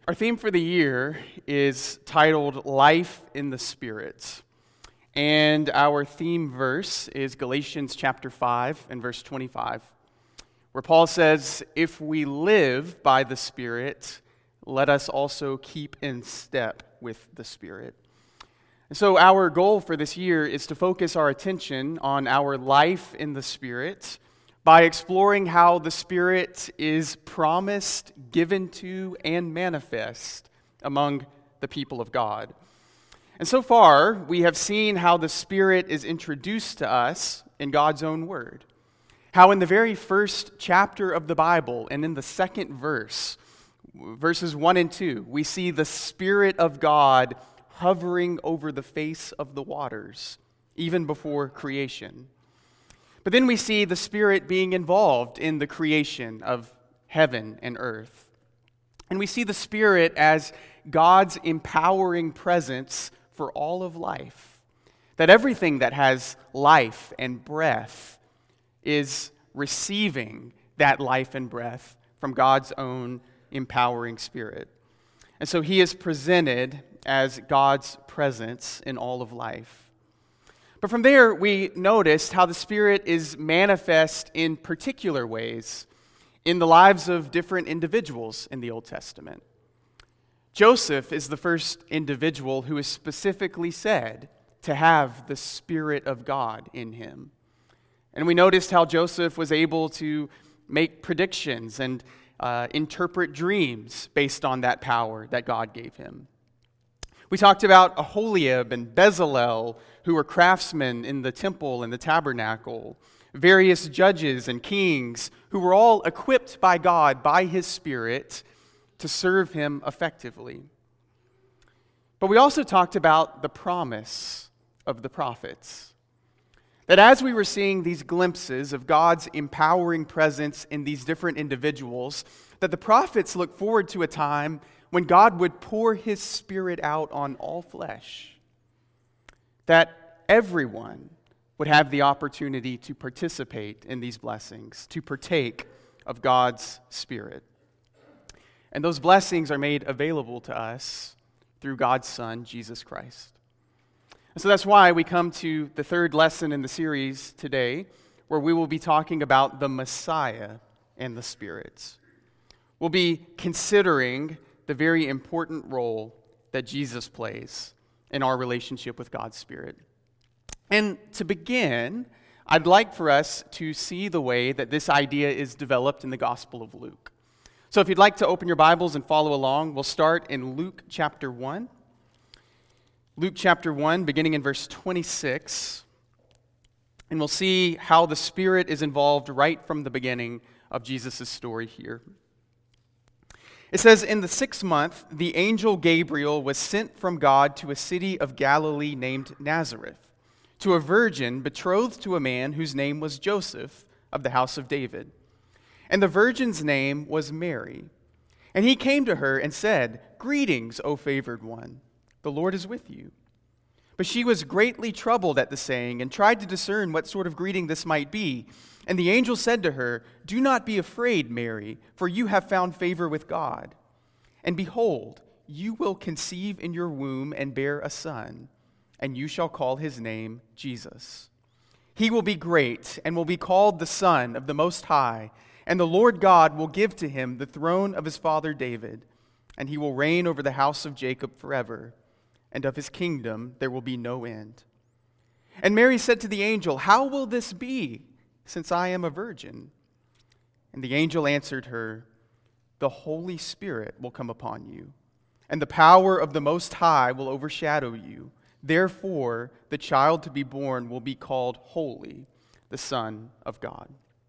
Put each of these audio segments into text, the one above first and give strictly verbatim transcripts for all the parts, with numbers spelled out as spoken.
Our theme for the year is titled Life in the Spirit. And our theme verse is Galatians chapter five and verse twenty-five, where Paul says, "If we live by the Spirit, let us also keep in step with the Spirit." And so our goal for this year is to focus our attention on our life in the Spirit by exploring how the Spirit is promised, given to, and manifest among the people of God. And so far, we have seen how the Spirit is introduced to us in God's own Word. How in the very first chapter of the Bible, and in the second verse, verses one and two, we see the Spirit of God hovering over the face of the waters, even before creation. But then we see the Spirit being involved in the creation of heaven and earth. And we see the Spirit as God's empowering presence for all of life. That everything that has life and breath is receiving that life and breath from God's own empowering Spirit. And so He is presented as God's presence in all of life. But from there, we noticed how the Spirit is manifest in particular ways in the lives of different individuals in the Old Testament. Joseph is the first individual who is specifically said to have the Spirit of God in him. And we noticed how Joseph was able to make predictions and uh, interpret dreams based on that power that God gave him. We talked about Aholiab and Bezalel, who were craftsmen in the temple and the tabernacle, various judges and kings who were all equipped by God, by His Spirit, to serve Him effectively. But we also talked about the promise of the prophets. That as we were seeing these glimpses of God's empowering presence in these different individuals, that the prophets looked forward to a time when God would pour His Spirit out on all flesh. That everyone would have the opportunity to participate in these blessings, to partake of God's Spirit. And those blessings are made available to us through God's Son, Jesus Christ. And so that's why we come to the third lesson in the series today, where we will be talking about the Messiah and the Spirit. We'll be considering the very important role that Jesus plays in our relationship with God's Spirit. And to begin, I'd like for us to see the way that this idea is developed in the Gospel of Luke. So if you'd like to open your Bibles and follow along, we'll start in Luke chapter one. Luke chapter one, beginning in verse twenty-six. And we'll see how the Spirit is involved right from the beginning of Jesus' story here. It says, "In the sixth month, the angel Gabriel was sent from God to a city of Galilee named Nazareth, to a virgin betrothed to a man whose name was Joseph, of the house of David. And the virgin's name was Mary. And he came to her and said, 'Greetings, O favored one, the Lord is with you.' But she was greatly troubled at the saying and tried to discern what sort of greeting this might be. And the angel said to her, 'Do not be afraid, Mary, for you have found favor with God. And behold, you will conceive in your womb and bear a son, and you shall call his name Jesus. He will be great and will be called the Son of the Most High, and the Lord God will give to him the throne of his father David, and he will reign over the house of Jacob forever, and of his kingdom there will be no end.' And Mary said to the angel, 'How will this be, since I am a virgin?' And the angel answered her, 'The Holy Spirit will come upon you, and the power of the Most High will overshadow you. Therefore, the child to be born will be called Holy, the Son of God.'"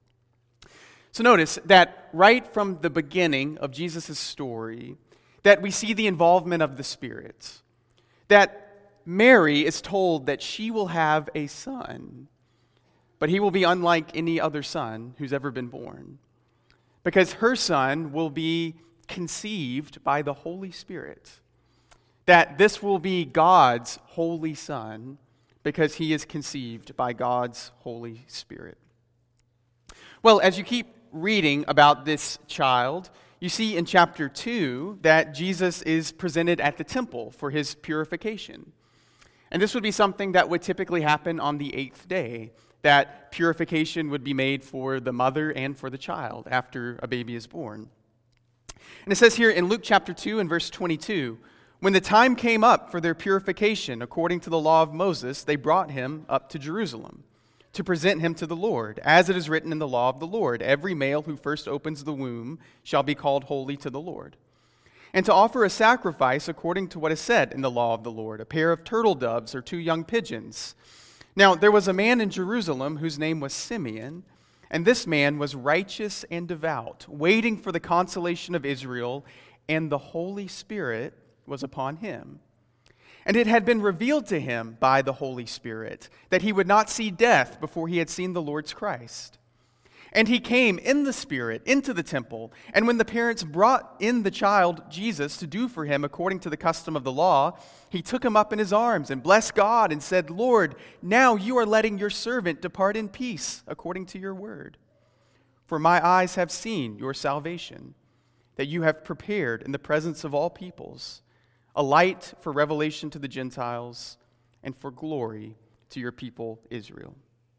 So notice that right from the beginning of Jesus' story, that we see the involvement of the Spirit. That Mary is told that she will have a son, but he will be unlike any other son who's ever been born, because her son will be conceived by the Holy Spirit. That this will be God's Holy Son, because he is conceived by God's Holy Spirit. Well, as you keep reading about this child, you see in chapter two that Jesus is presented at the temple for his purification. And this would be something that would typically happen on the eighth day, that purification would be made for the mother and for the child after a baby is born. And it says here in Luke chapter two and verse twenty-two, when the time came up for their purification according to the law of Moses, they brought him up to Jerusalem to present him to the Lord, as it is written in the law of the Lord, every male who first opens the womb shall be called holy to the Lord. And to offer a sacrifice according to what is said in the law of the Lord, a pair of turtle doves or two young pigeons. Now there was a man in Jerusalem whose name was Simeon, and this man was righteous and devout, waiting for the consolation of Israel, and the Holy Spirit was upon him. And it had been revealed to him by the Holy Spirit that he would not see death before he had seen the Lord's Christ. And he came in the Spirit into the temple, and when the parents brought in the child Jesus to do for him according to the custom of the law, he took him up in his arms and blessed God and said, Lord, now you are letting your servant depart in peace according to your word. For my eyes have seen your salvation, that you have prepared in the presence of all peoples, a light for revelation to the Gentiles and for glory to your people Israel.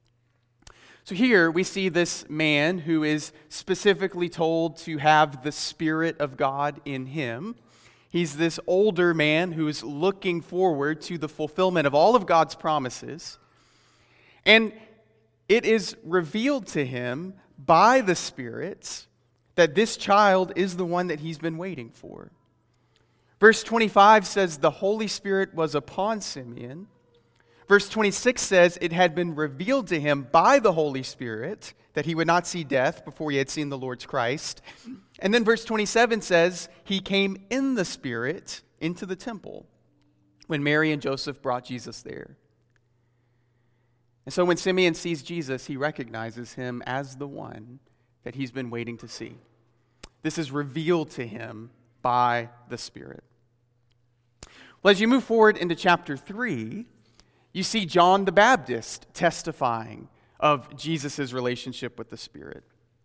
So here we see this man who is specifically told to have the Spirit of God in him. He's this older man who is looking forward to the fulfillment of all of God's promises. And it is revealed to him by the Spirit that this child is the one that he's been waiting for. Verse twenty-five says the Holy Spirit was upon Simeon. Verse twenty-six says it had been revealed to him by the Holy Spirit that he would not see death before he had seen the Lord's Christ. And then verse twenty-seven says he came in the Spirit into the temple when Mary and Joseph brought Jesus there. And so when Simeon sees Jesus, he recognizes him as the one that he's been waiting to see. This is revealed to him by the Spirit. Well, as you move forward into chapter three, you see John the Baptist testifying of Jesus' relationship with the Spirit.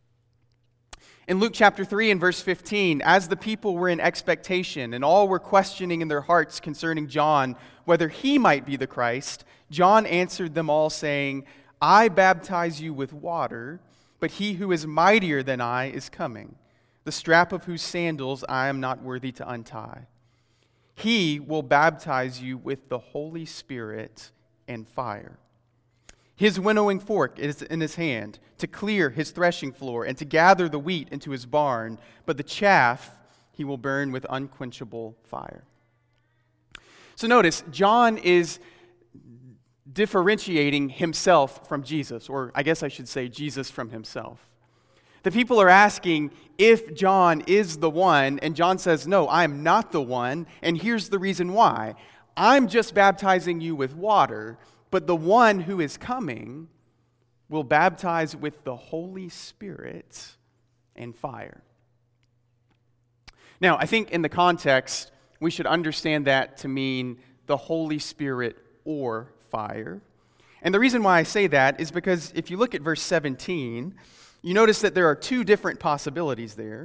In Luke chapter three and verse fifteen, as the people were in expectation and all were questioning in their hearts concerning John whether he might be the Christ, John answered them all saying, I baptize you with water, but he who is mightier than I is coming, the strap of whose sandals I am not worthy to untie. He will baptize you with the Holy Spirit and fire. His winnowing fork is in his hand to clear his threshing floor and to gather the wheat into his barn, but the chaff he will burn with unquenchable fire. So notice, John is differentiating himself from Jesus, or I guess I should say Jesus from himself. The people are asking if John is the one, and John says, no, I'm not the one, and here's the reason why. I'm just baptizing you with water, but the one who is coming will baptize with the Holy Spirit and fire. Now, I think in the context, we should understand that to mean the Holy Spirit or fire. And the reason why I say that is because if you look at verse seventeen, you notice that there are two different possibilities there.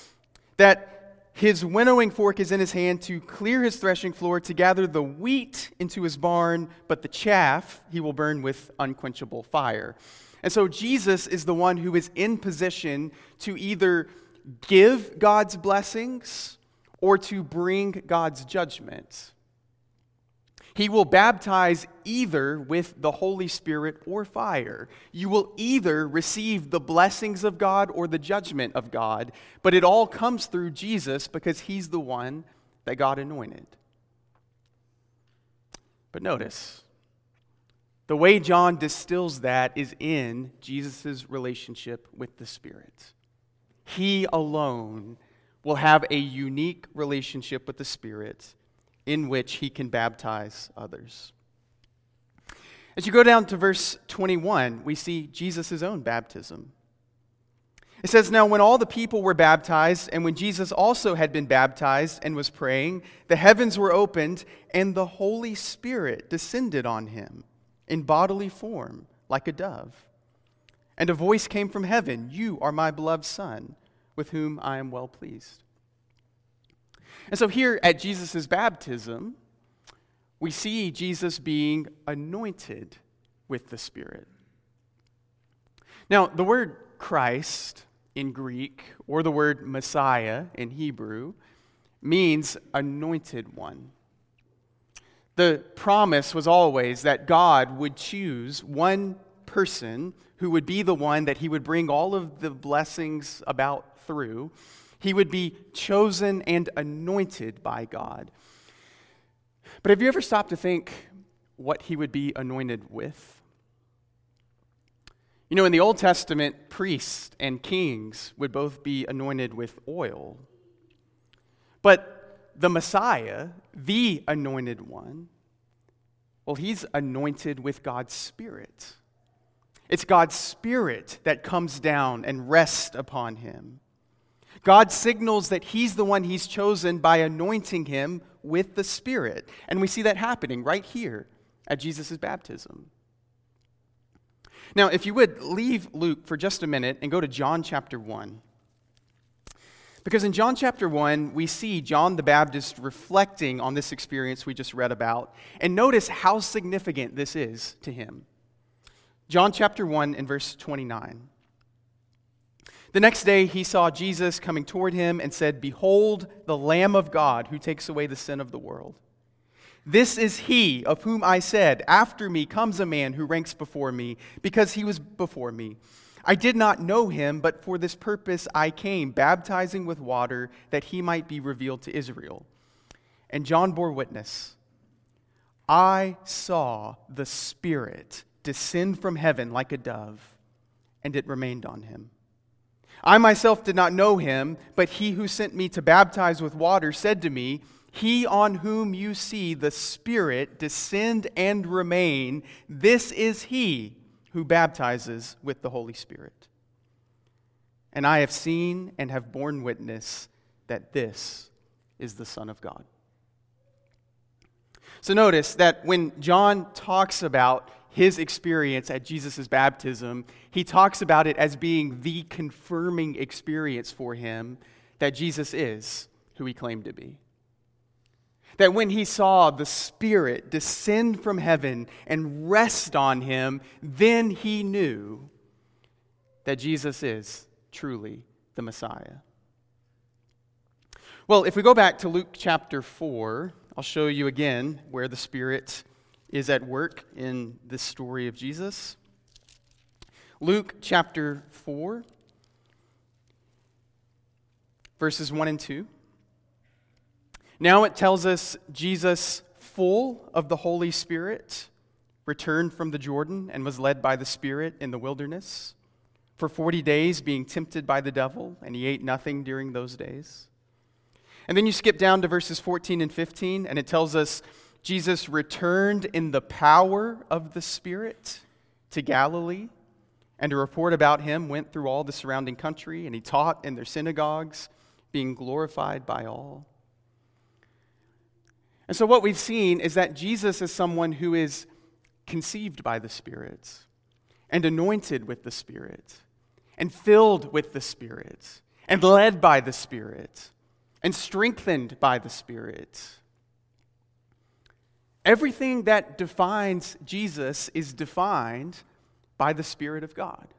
That his winnowing fork is in his hand to clear his threshing floor, to gather the wheat into his barn, but the chaff he will burn with unquenchable fire. And so Jesus is the one who is in position to either give God's blessings or to bring God's judgment. He will baptize either with the Holy Spirit or fire. You will either receive the blessings of God or the judgment of God, but it all comes through Jesus because he's the one that God anointed. But notice, the way John distills that is in Jesus' relationship with the Spirit. He alone will have a unique relationship with the Spirit in which he can baptize others. As you go down to verse twenty-one, we see Jesus' own baptism. It says, now when all the people were baptized, and when Jesus also had been baptized and was praying, the heavens were opened, and the Holy Spirit descended on him in bodily form, like a dove. And a voice came from heaven, you are my beloved Son, with whom I am well pleased. And so here at Jesus' baptism, we see Jesus being anointed with the Spirit. Now, the word Christ in Greek, or the word Messiah in Hebrew, means anointed one. The promise was always that God would choose one person who would be the one that he would bring all of the blessings about through. He would be chosen and anointed by God. But have you ever stopped to think what he would be anointed with? You know, in the Old Testament, priests and kings would both be anointed with oil. But the Messiah, the anointed one, well, he's anointed with God's Spirit. It's God's Spirit that comes down and rests upon him. God signals that he's the one he's chosen by anointing him with the Spirit. And we see that happening right here at Jesus' baptism. Now, if you would, leave Luke for just a minute and go to John chapter one. Because in John chapter one, we see John the Baptist reflecting on this experience we just read about. And notice how significant this is to him. John chapter one and verse twenty-nine. The next day he saw Jesus coming toward him and said, "Behold, the Lamb of God who takes away the sin of the world. This is he of whom I said, after me comes a man who ranks before me, because he was before me. I did not know him, but for this purpose I came, baptizing with water, that he might be revealed to Israel." And John bore witness, "I saw the Spirit descend from heaven like a dove, and it remained on him. I myself did not know him, but he who sent me to baptize with water said to me, 'He on whom you see the Spirit descend and remain, this is he who baptizes with the Holy Spirit.' And I have seen and have borne witness that this is the Son of God." So notice that when John talks about his experience at Jesus' baptism, he talks about it as being the confirming experience for him that Jesus is who he claimed to be. That when he saw the Spirit descend from heaven and rest on him, then he knew that Jesus is truly the Messiah. Well, if we go back to Luke chapter four, I'll show you again where the Spirit is at work in this story of Jesus. Luke chapter four, verses one and two. Now it tells us Jesus, full of the Holy Spirit, returned from the Jordan and was led by the Spirit in the wilderness for forty days, being tempted by the devil, and he ate nothing during those days. And then you skip down to verses fourteen and fifteen, and it tells us Jesus returned in the power of the Spirit to Galilee, and a report about him went through all the surrounding country, and he taught in their synagogues, being glorified by all. And so what we've seen is that Jesus is someone who is conceived by the Spirit, and anointed with the Spirit, and filled with the Spirit, and led by the Spirit, and strengthened by the Spirit. Everything that defines Jesus is defined by the Spirit of God.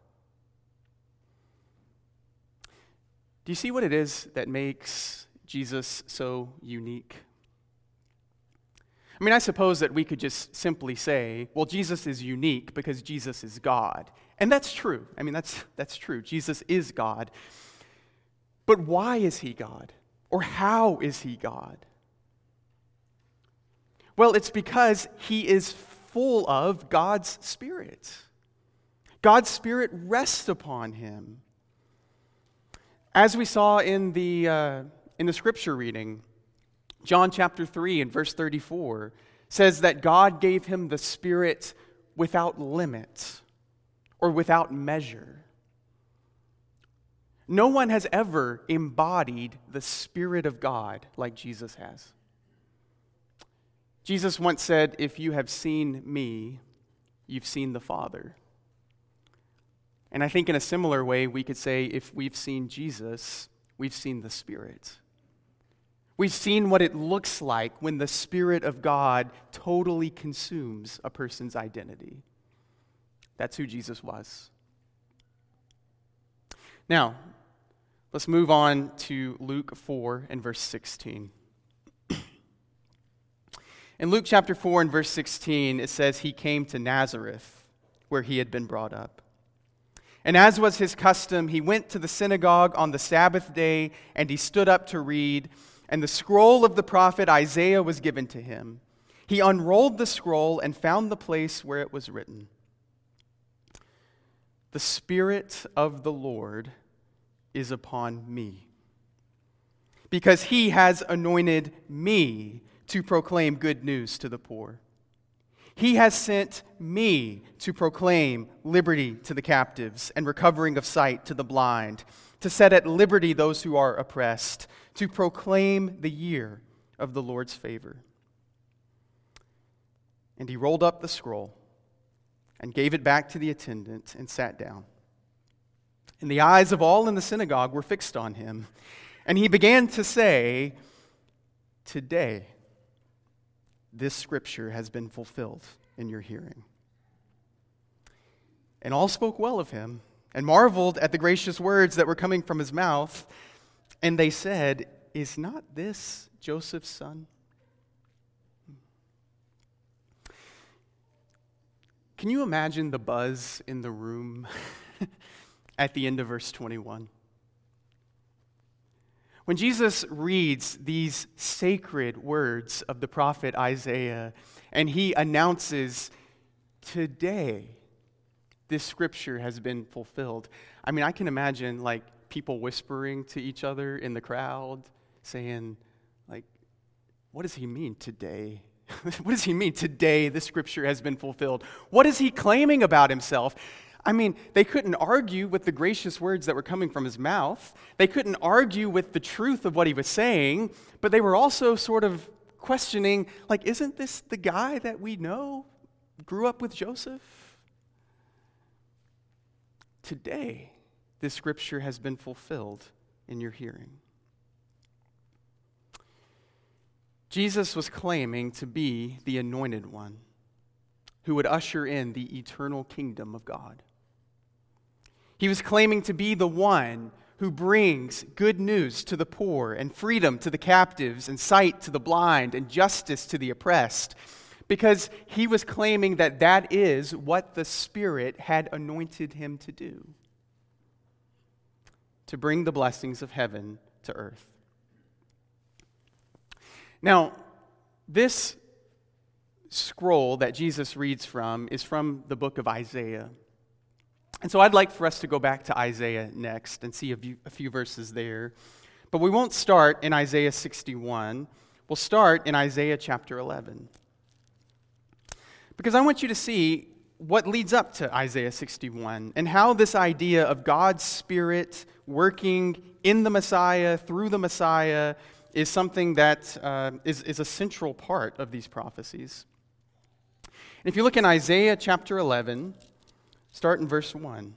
Do you see what it is that makes Jesus so unique? I mean, I suppose that we could just simply say, well, Jesus is unique because Jesus is God. And that's true. I mean, that's that's true. Jesus is God. But why is he God? Or how is he God? Well, it's because he is full of God's Spirit. God's Spirit rests upon him. As we saw in the uh, in the scripture reading, John chapter three and verse thirty-four says that God gave him the Spirit without limit or without measure. No one has ever embodied the Spirit of God like Jesus has. Jesus once said, "If you have seen me, you've seen the Father." And I think in a similar way, we could say if we've seen Jesus, we've seen the Spirit. We've seen what it looks like when the Spirit of God totally consumes a person's identity. That's who Jesus was. Now, let's move on to Luke four and verse sixteen. In Luke chapter four and verse sixteen, it says, he came to Nazareth, where he had been brought up. And as was his custom, he went to the synagogue on the Sabbath day, and he stood up to read, and the scroll of the prophet Isaiah was given to him. He unrolled the scroll and found the place where it was written, "The Spirit of the Lord is upon me, because he has anointed me to proclaim good news to the poor. He has sent me to proclaim liberty to the captives and recovering of sight to the blind, to set at liberty those who are oppressed, to proclaim the year of the Lord's favor." And he rolled up the scroll and gave it back to the attendant and sat down. And the eyes of all in the synagogue were fixed on him. And he began to say, "Today, this scripture has been fulfilled in your hearing." And all spoke well of him and marveled at the gracious words that were coming from his mouth. And they said, "Is not this Joseph's son?" Can you imagine the buzz in the room at the end of verse twenty-one? When Jesus reads these sacred words of the prophet Isaiah, and he announces, "Today, this scripture has been fulfilled." I mean, I can imagine like people whispering to each other in the crowd, saying, like, what does he mean today? What does he mean today this scripture has been fulfilled? What is he claiming about himself? I mean, they couldn't argue with the gracious words that were coming from his mouth. They couldn't argue with the truth of what he was saying, but they were also sort of questioning, like, isn't this the guy that we know grew up with Joseph? Today, this scripture has been fulfilled in your hearing. Jesus was claiming to be the anointed one who would usher in the eternal kingdom of God. He was claiming to be the one who brings good news to the poor and freedom to the captives and sight to the blind and justice to the oppressed, because he was claiming that that is what the Spirit had anointed him to do, to bring the blessings of heaven to earth. Now, this scroll that Jesus reads from is from the book of Isaiah. And so I'd like for us to go back to Isaiah next and see a few, a few verses there. But we won't start in Isaiah sixty-one. We'll start in Isaiah chapter eleven. Because I want you to see what leads up to Isaiah sixty-one and how this idea of God's Spirit working in the Messiah, through the Messiah, is something that uh, is, is a central part of these prophecies. And if you look in Isaiah chapter eleven, start in verse one.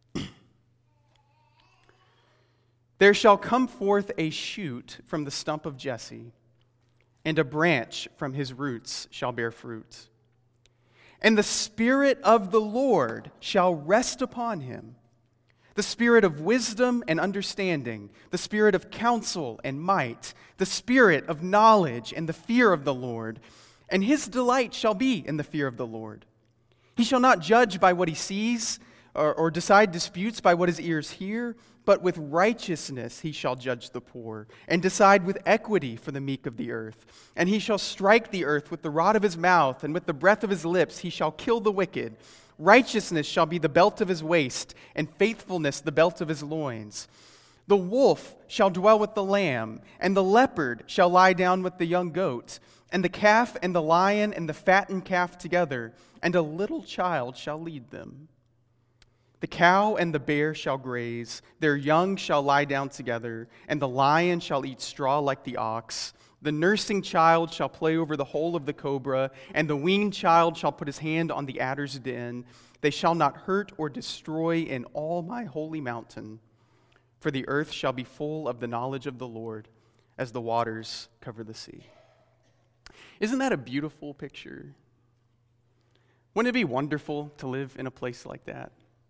"There shall come forth a shoot from the stump of Jesse, and a branch from his roots shall bear fruit. And the Spirit of the Lord shall rest upon him, the Spirit of wisdom and understanding, the Spirit of counsel and might, the Spirit of knowledge and the fear of the Lord. And his delight shall be in the fear of the Lord. He shall not judge by what he sees, or, or decide disputes by what his ears hear, but with righteousness he shall judge the poor, and decide with equity for the meek of the earth. And he shall strike the earth with the rod of his mouth, and with the breath of his lips he shall kill the wicked. Righteousness shall be the belt of his waist, and faithfulness the belt of his loins. The wolf shall dwell with the lamb, and the leopard shall lie down with the young goat, and the calf and the lion and the fattened calf together, and a little child shall lead them. The cow and the bear shall graze, their young shall lie down together, and the lion shall eat straw like the ox. The nursing child shall play over the hole of the cobra, and the weaned child shall put his hand on the adder's den. They shall not hurt or destroy in all my holy mountain, for the earth shall be full of the knowledge of the Lord as the waters cover the sea. Isn't that a beautiful picture? Wouldn't it be wonderful to live in a place like that?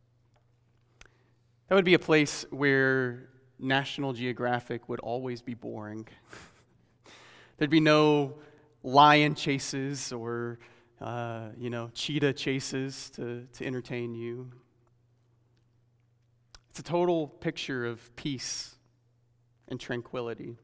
That would be a place where National Geographic would always be boring. There'd be no lion chases or, uh, you know, cheetah chases to, to entertain you. It's a total picture of peace and tranquility.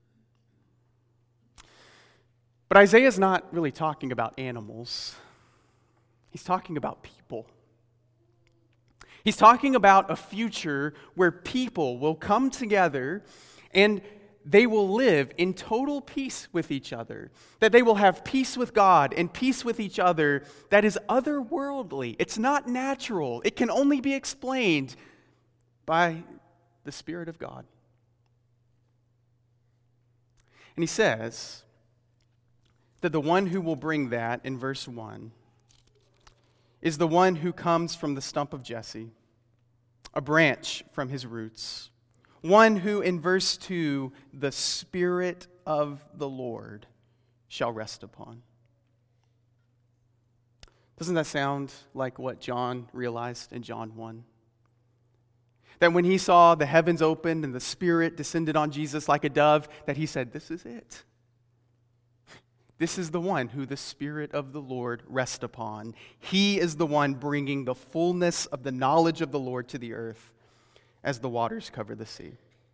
But Isaiah's not really talking about animals. He's talking about people. He's talking about a future where people will come together and they will live in total peace with each other, that they will have peace with God and peace with each other that is otherworldly. It's not natural. It can only be explained by the Spirit of God. And he says that the one who will bring that, in verse one, is the one who comes from the stump of Jesse, a branch from his roots. One who, in verse two, the Spirit of the Lord shall rest upon. Doesn't that sound like what John realized in John one? That when he saw the heavens opened and the Spirit descended on Jesus like a dove, that he said, this is it. This is the one who the Spirit of the Lord rests upon. He is the one bringing the fullness of the knowledge of the Lord to the earth as the waters cover the sea.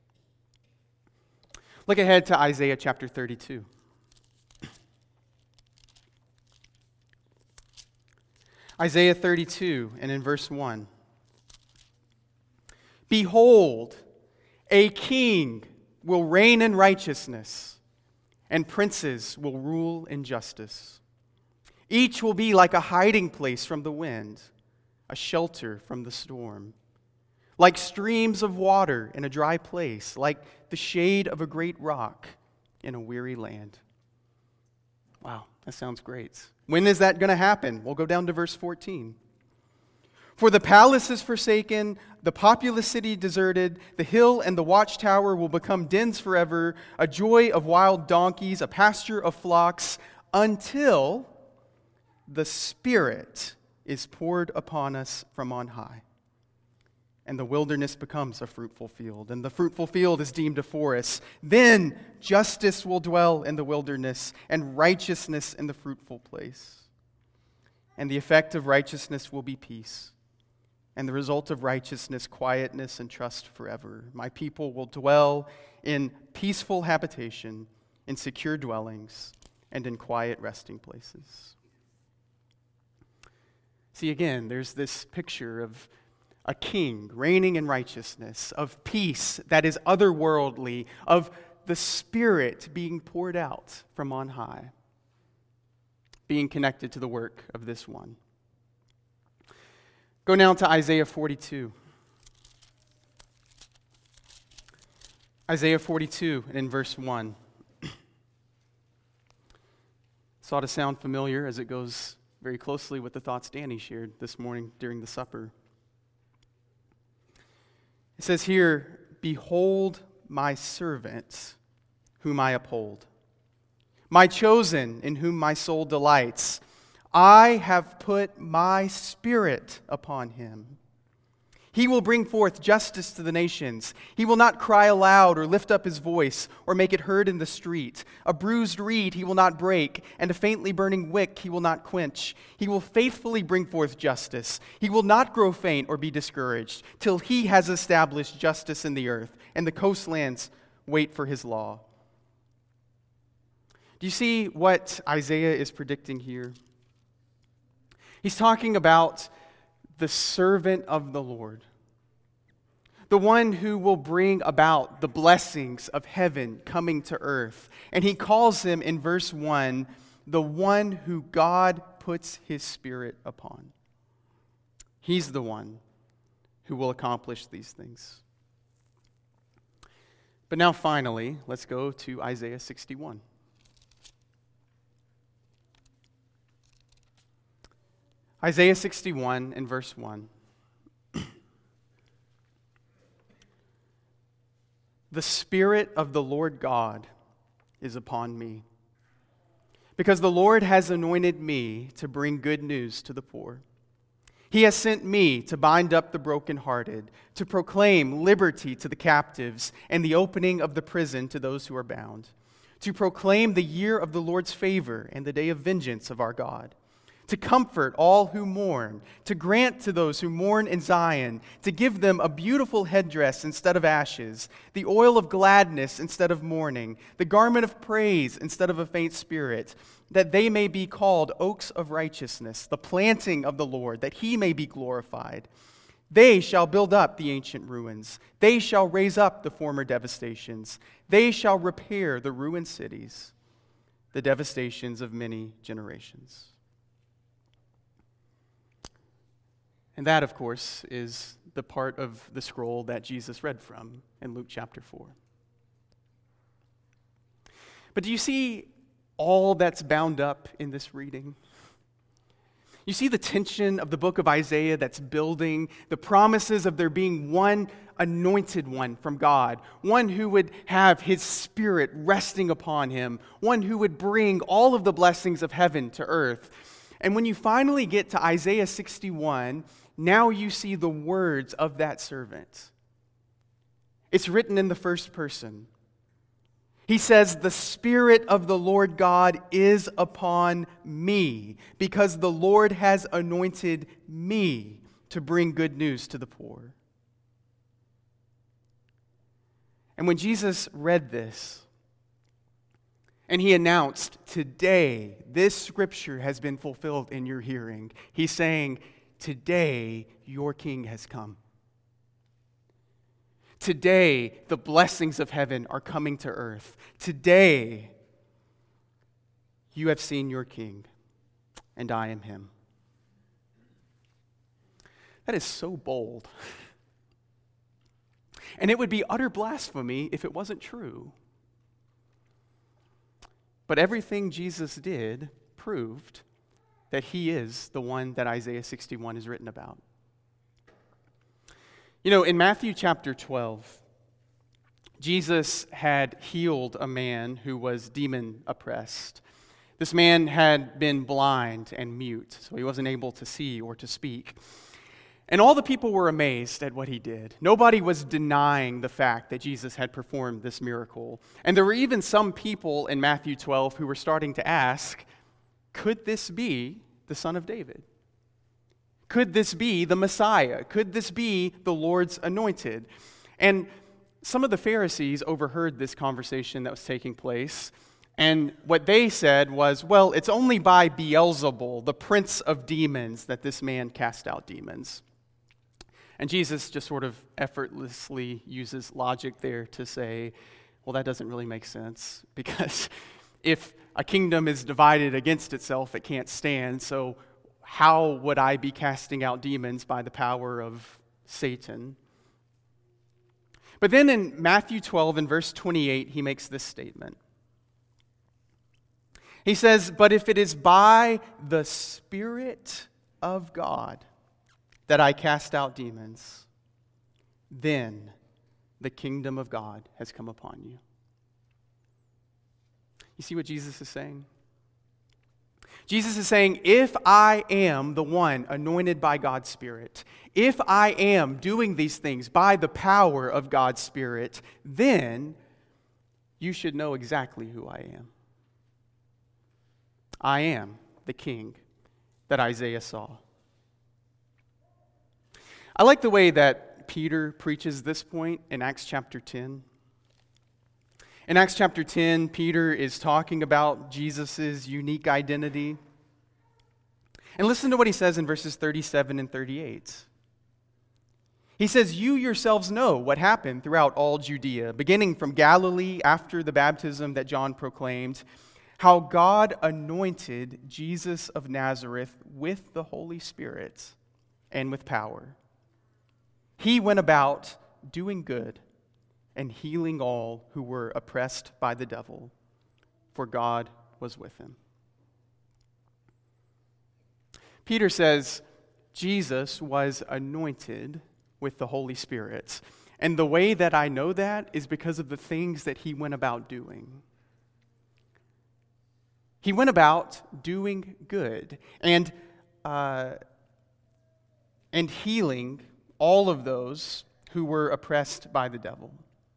Look ahead to Isaiah chapter thirty-two. Isaiah thirty-two, and in verse one. Behold, a king will reign in righteousness, and princes will rule in justice. Each will be like a hiding place from the wind, a shelter from the storm. Like streams of water in a dry place, like the shade of a great rock in a weary land. Wow, that sounds great. When is that going to happen? We'll go down to verse fourteen. For the palace is forsaken, the populous city deserted, the hill and the watchtower will become dens forever, a joy of wild donkeys, a pasture of flocks, until the Spirit is poured upon us from on high. And the wilderness becomes a fruitful field, and the fruitful field is deemed a forest. Then justice will dwell in the wilderness, and righteousness in the fruitful place. And the effect of righteousness will be peace, and the result of righteousness, quietness and trust forever. My people will dwell in peaceful habitation, in secure dwellings, and in quiet resting places. See, again, there's this picture of a king reigning in righteousness, of peace that is otherworldly, of the Spirit being poured out from on high, being connected to the work of this one. Go now to Isaiah forty-two. Isaiah forty-two, and in verse one. This ought to sound familiar as it goes very closely with the thoughts Danny shared this morning during the supper. It says here, behold my servant, whom I uphold, my chosen, in whom my soul delights. I have put my Spirit upon him. He will bring forth justice to the nations. He will not cry aloud or lift up his voice or make it heard in the street. A bruised reed he will not break, and a faintly burning wick he will not quench. He will faithfully bring forth justice. He will not grow faint or be discouraged till he has established justice in the earth, and the coastlands wait for his law. Do you see what Isaiah is predicting here? He's talking about the servant of the Lord, the one who will bring about the blessings of heaven coming to earth. And he calls him in verse one, the one who God puts his Spirit upon. He's the one who will accomplish these things. But now finally, let's go to Isaiah sixty-one. Isaiah sixty-one and verse one. The Spirit of the Lord God is upon me, because the Lord has anointed me to bring good news to the poor. He has sent me to bind up the brokenhearted, to proclaim liberty to the captives, and the opening of the prison to those who are bound, to proclaim the year of the Lord's favor and the day of vengeance of our God, to comfort all who mourn, to grant to those who mourn in Zion, to give them a beautiful headdress instead of ashes, the oil of gladness instead of mourning, the garment of praise instead of a faint spirit, that they may be called oaks of righteousness, the planting of the Lord, that he may be glorified. They shall build up the ancient ruins. They shall raise up the former devastations. They shall repair the ruined cities, the devastations of many generations. And that, of course, is the part of the scroll that Jesus read from in Luke chapter four. But do you see all that's bound up in this reading? You see the tension of the book of Isaiah that's building, the promises of there being one anointed one from God, one who would have his Spirit resting upon him, one who would bring all of the blessings of heaven to earth. And when you finally get to Isaiah sixty-one, now you see the words of that servant. It's written in the first person. He says, "The Spirit of the Lord God is upon me, because the Lord has anointed me to bring good news to the poor." And when Jesus read this, and he announced, "Today, this scripture has been fulfilled in your hearing," he's saying, today, your King has come. Today, the blessings of heaven are coming to earth. Today, you have seen your King, and I am him. That is so bold. And it would be utter blasphemy if it wasn't true. But everything Jesus did proved that he is the one that Isaiah sixty-one is written about. You know, in Matthew chapter twelve, Jesus had healed a man who was demon oppressed. This man had been blind and mute, so he wasn't able to see or to speak. And all the people were amazed at what he did. Nobody was denying the fact that Jesus had performed this miracle. And there were even some people in Matthew twelve who were starting to ask, could this be the Son of David? Could this be the Messiah? Could this be the Lord's anointed? And some of the Pharisees overheard this conversation that was taking place, and what they said was, well, it's only by Beelzebul, the prince of demons, that this man cast out demons. And Jesus just sort of effortlessly uses logic there to say, well, that doesn't really make sense, because if a kingdom is divided against itself, it can't stand. So how would I be casting out demons by the power of Satan? But then in Matthew twelve and verse twenty-eight, he makes this statement. He says, "But if it is by the Spirit of God that I cast out demons, then the kingdom of God has come upon you." You see what Jesus is saying? Jesus is saying, if I am the one anointed by God's Spirit, if I am doing these things by the power of God's Spirit, then you should know exactly who I am. I am the King that Isaiah saw. I like the way that Peter preaches this point in Acts chapter ten. In Acts chapter ten, Peter is talking about Jesus' unique identity. And listen to what he says in verses thirty-seven and thirty-eight. He says, "You yourselves know what happened throughout all Judea, beginning from Galilee after the baptism that John proclaimed, how God anointed Jesus of Nazareth with the Holy Spirit and with power. He went about doing good and healing all who were oppressed by the devil, for God was with him." Peter says Jesus was anointed with the Holy Spirit. And the way that I know that is because of the things that he went about doing. He went about doing good and uh, and healing all of those who were oppressed by the devil.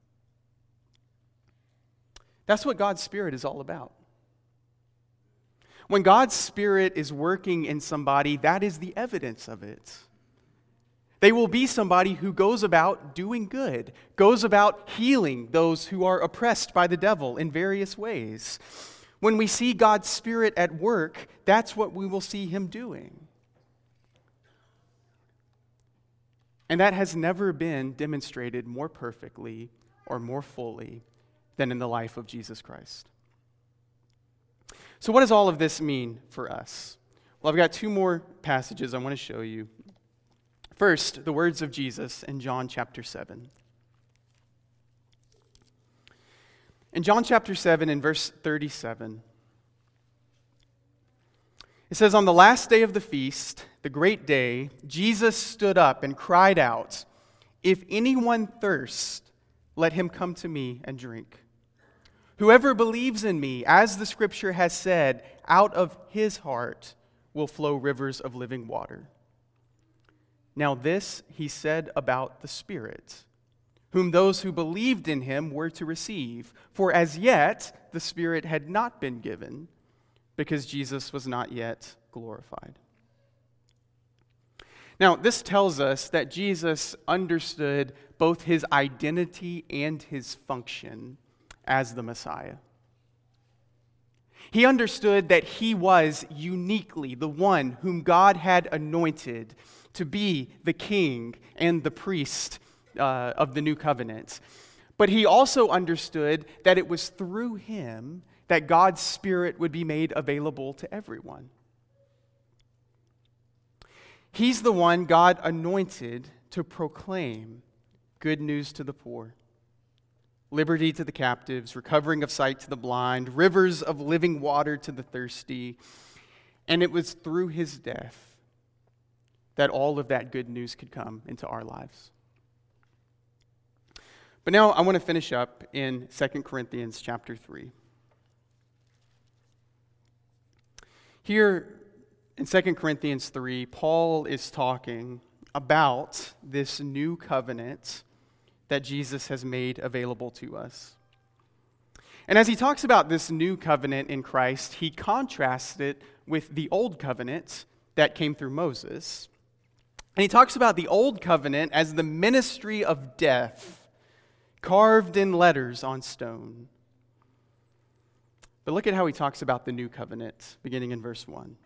That's what God's Spirit is all about. When God's Spirit is working in somebody, that is the evidence of it. They will be somebody who goes about doing good, goes about healing those who are oppressed by the devil in various ways. When we see God's Spirit at work, that's what we will see him doing. And that has never been demonstrated more perfectly or more fully than in the life of Jesus Christ. So what does all of this mean for us? Well, I've got two more passages I want to show you. First, the words of Jesus in John chapter seven. In John chapter seven, in verse thirty-seven, it says, "On the last day of the feast, the great day, Jesus stood up and cried out, 'If anyone thirsts, let him come to me and drink. Whoever believes in me, as the scripture has said, out of his heart will flow rivers of living water.' Now this he said about the Spirit, whom those who believed in him were to receive. For as yet the Spirit had not been given, because Jesus was not yet glorified." Now, this tells us that Jesus understood both his identity and his function as the Messiah. He understood that he was uniquely the one whom God had anointed to be the king and the priest uh, of the new covenant. But he also understood that it was through him that God's Spirit would be made available to everyone. He's the one God anointed to proclaim good news to the poor, liberty to the captives, recovering of sight to the blind, rivers of living water to the thirsty. And it was through his death that all of that good news could come into our lives. But now I want to finish up in Second Corinthians chapter three. Here in Second Corinthians three, Paul is talking about this new covenant that Jesus has made available to us. And as he talks about this new covenant in Christ, he contrasts it with the old covenant that came through Moses. And he talks about the old covenant as the ministry of death, carved in letters on stone. But look at how he talks about the new covenant, beginning in verse one.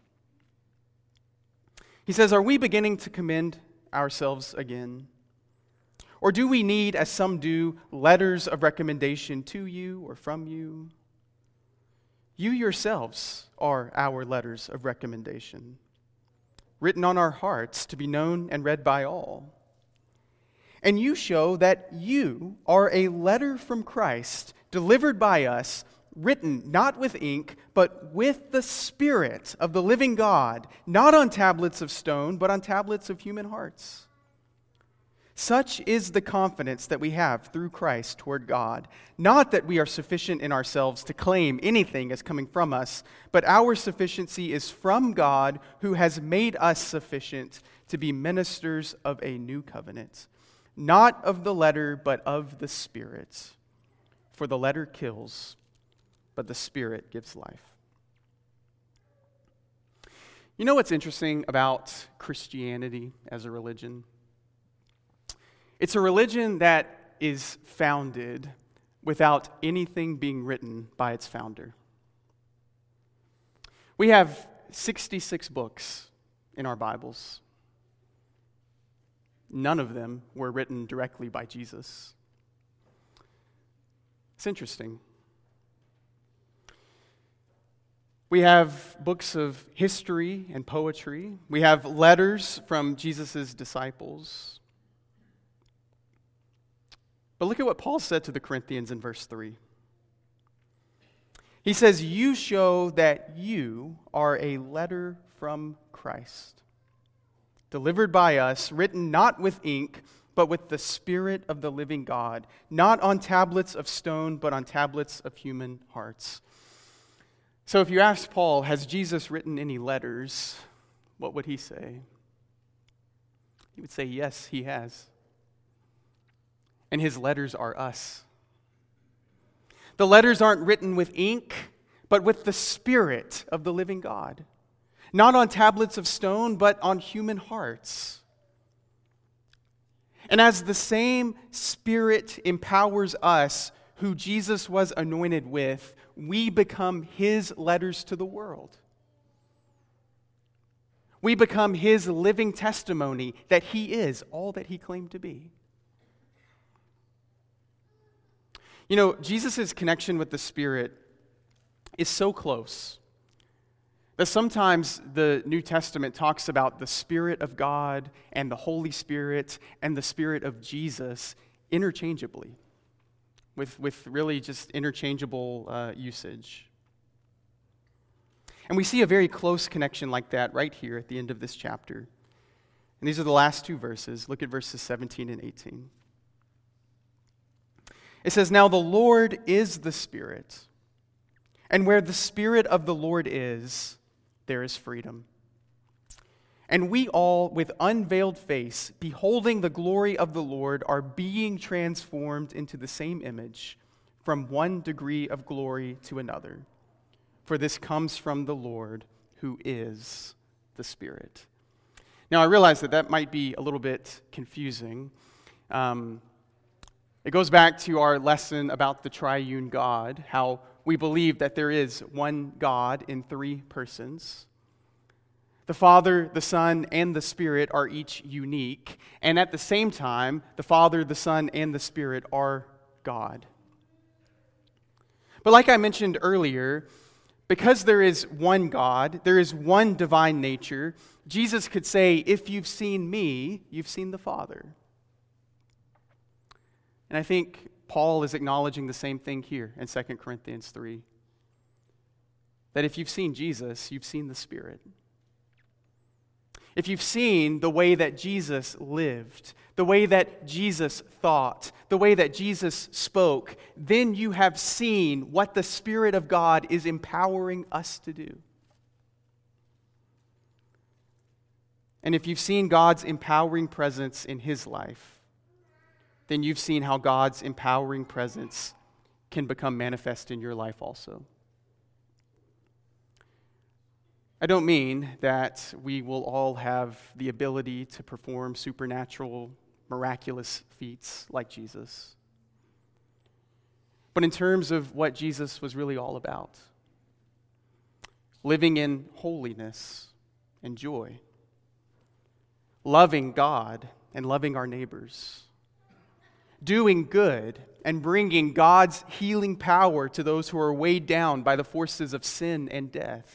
He says, "Are we beginning to commend ourselves again? Or do we need, as some do, letters of recommendation to you or from you? You yourselves are our letters of recommendation, written on our hearts to be known and read by all. And you show that you are a letter from Christ, delivered by us, written not with ink, but with the Spirit of the living God, not on tablets of stone, but on tablets of human hearts. Such is the confidence that we have through Christ toward God. Not that we are sufficient in ourselves to claim anything as coming from us, but our sufficiency is from God, who has made us sufficient to be ministers of a new covenant, not of the letter, but of the Spirit. For the letter kills, but the Spirit gives life." You know what's interesting about Christianity as a religion? It's a religion that is founded without anything being written by its founder. We have sixty-six books in our Bibles. None of them were written directly by Jesus. It's interesting. We have books of history and poetry. We have letters from Jesus' disciples. But look at what Paul said to the Corinthians in verse three. He says, "You show that you are a letter from Christ, delivered by us, written not with ink, but with the Spirit of the living God, not on tablets of stone, but on tablets of human hearts. So if you ask Paul, has Jesus written any letters, what would he say? He would say, yes, he has. And his letters are us. The letters aren't written with ink, but with the Spirit of the living God. Not on tablets of stone, but on human hearts. And as the same Spirit empowers us, who Jesus was anointed with, we become his letters to the world. We become his living testimony that he is all that he claimed to be. You know, Jesus' connection with the Spirit is so close that sometimes the New Testament talks about the Spirit of God and the Holy Spirit and the Spirit of Jesus interchangeably, with, with really just interchangeable uh, usage. And we see a very close connection like that right here at the end of this chapter. And these are the last two verses. Look at verses seventeen and eighteen. It says, "Now the Lord is the Spirit, and where the Spirit of the Lord is, there is freedom. And we all, with unveiled face, beholding the glory of the Lord, are being transformed into the same image, from one degree of glory to another. For this comes from the Lord, who is the Spirit." Now, I realize that that might be a little bit confusing. Um, it goes back to our lesson about the triune God, how we believe that there is one God in three persons. The Father, the Son, and the Spirit are each unique, and at the same time, the Father, the Son, and the Spirit are God. But like I mentioned earlier, because there is one God, there is one divine nature, Jesus could say, "If you've seen me, you've seen the Father." And I think Paul is acknowledging the same thing here in Second Corinthians three. That if you've seen Jesus, you've seen the Spirit. If you've seen the way that Jesus lived, the way that Jesus thought, the way that Jesus spoke, then you have seen what the Spirit of God is empowering us to do. And if you've seen God's empowering presence in his life, then you've seen how God's empowering presence can become manifest in your life also. I don't mean that we will all have the ability to perform supernatural, miraculous feats like Jesus. But in terms of what Jesus was really all about, living in holiness and joy, loving God and loving our neighbors, doing good and bringing God's healing power to those who are weighed down by the forces of sin and death.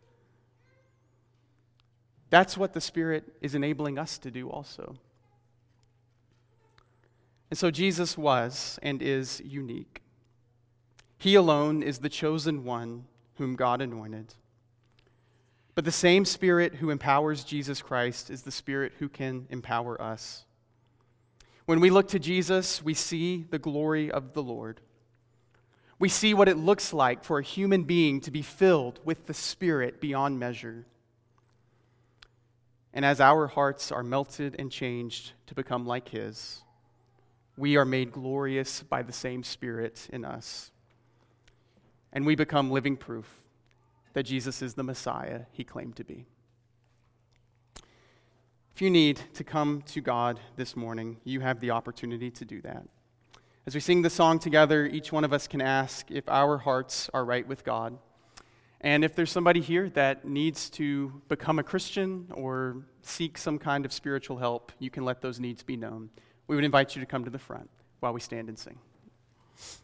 That's what the Spirit is enabling us to do also. And so Jesus was and is unique. He alone is the chosen one whom God anointed. But the same Spirit who empowers Jesus Christ is the Spirit who can empower us. When we look to Jesus, we see the glory of the Lord. We see what it looks like for a human being to be filled with the Spirit beyond measure. And as our hearts are melted and changed to become like his, we are made glorious by the same Spirit in us. And we become living proof that Jesus is the Messiah he claimed to be. If you need to come to God this morning, you have the opportunity to do that. As we sing the song together, each one of us can ask if our hearts are right with God. And if there's somebody here that needs to become a Christian or seek some kind of spiritual help, you can let those needs be known. We would invite you to come to the front while we stand and sing.